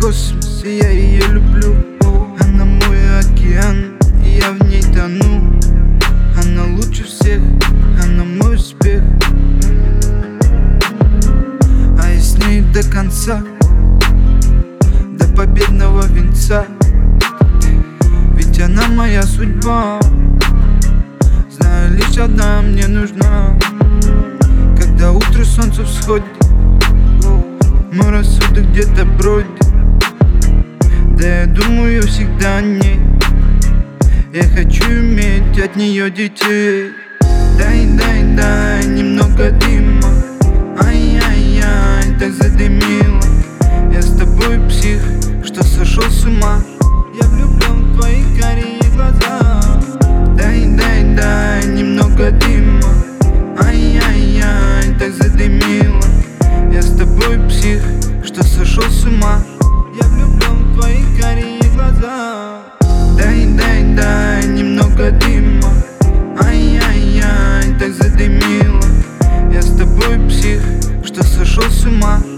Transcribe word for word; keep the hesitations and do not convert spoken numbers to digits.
космос, и я ее люблю. Она мой океан, и я в ней тону. Она лучше всех, она мой успех. А я с ней до конца, до победного венца. Ведь она моя судьба. Знаю, лишь одна мне нужна. Когда утро солнце всходит, мой рассудок где-то бродит. Да я думаю всегда о ней. Я хочу иметь от нее детей. Дай, дай, дай немного дыма. Ай-яй-яй, так задымило. Я с тобой псих, что сошел с ума. Я влюблен в твои карие глаза. Дай, дай, дай немного дыма. Ай-яй-яй, так задымило. Я с тобой псих, что сошел с ума. Я влюблен в твои карие глаза. Дай, дай, дай немного дыма. Ай-яй-яй, так задымило. Я с тобой псих, что сошел с ума.